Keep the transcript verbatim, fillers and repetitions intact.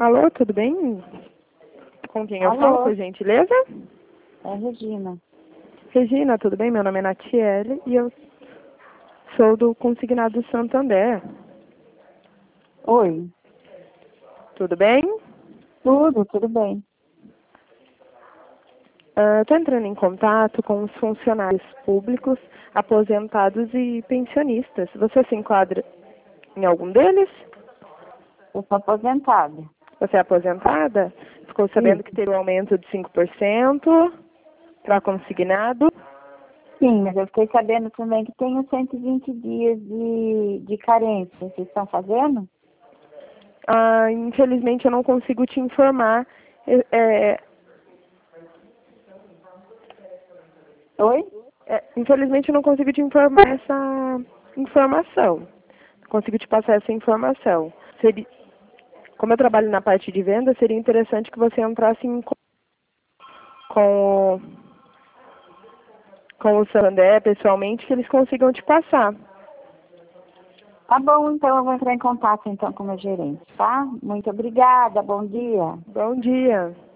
Alô, tudo bem? Com quem eu Alô? falo, por gentileza? É Regina. Regina, tudo bem? Meu nome é Natiele e eu sou do Consignado Santander. Oi. Tudo bem? Tudo, tudo bem. Estou entrando em contato com os funcionários públicos, aposentados e pensionistas. Você se enquadra em algum deles? Eu sou aposentada. Você é aposentada? Ficou sabendo Sim. que teve um aumento de cinco por cento para consignado? Sim, mas eu fiquei sabendo também que tem os cento e vinte dias de, de carência. Vocês estão fazendo? Ah, infelizmente eu não consigo te informar. É, é, Oi? é, infelizmente eu não consigo te informar essa informação. Não consigo te passar essa informação. Seria, como eu trabalho na parte de venda, seria interessante que você entrasse em co- com, com o Santander pessoalmente, que eles consigam te passar. Tá bom, então eu vou entrar em contato então com o meu gerente, tá? Muito obrigada, bom dia. Bom dia.